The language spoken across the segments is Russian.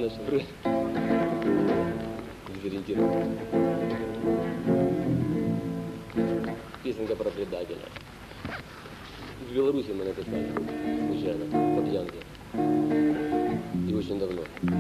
значит, вроде дезориентирован. Песенка про предателя. В Беларуси мы написали, случайно, по пьянке. И очень давно.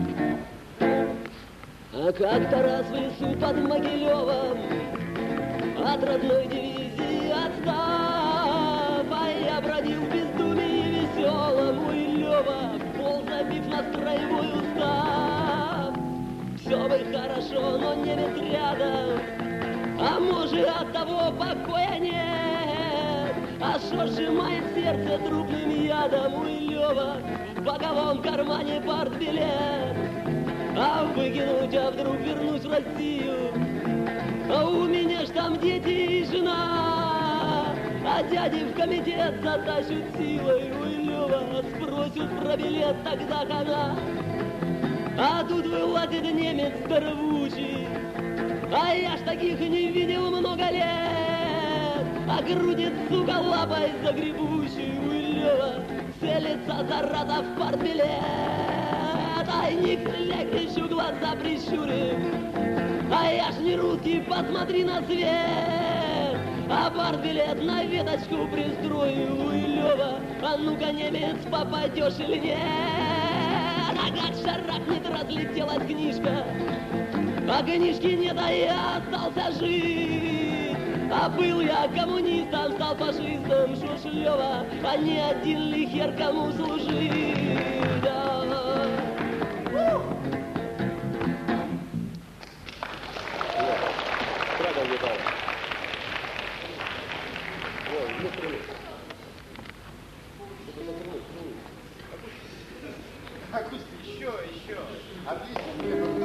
А как-то раз в лесу под Могилевом от родной дивизии отстав, а я бродил в бездумии веселом, и Лева пол забив на строевой устав. Все бы хорошо, но немец рядом, а может от того покоя нет. А что сжимает сердце трупным ядом, у Лева в боковом кармане партбилет. А выкинуть, а вдруг вернусь в Россию, а у меня ж там дети и жена, а дяди в комитет затащут силой, ой, Лева, спросят про билет, тогда хана. А тут вылазит немец здоровучий, а я ж таких не видел много лет, а грудит, сука, лапой загребущий, ой, Лева, целится зараза в партбилет. Тайник кричу, глаза прищурив, а я ж не русский, посмотри на цвет. А партбилет на веточку пристрою, ой, Лева, а ну-ка, немец, попадешь или нет? А как шарахнет, разлетелась книжка, а книжки нет, а я остался жить. А был я коммунистом, стал фашистом, шо ж, Лева, а не один ли хер кому служить? Да. Еще. Объясни.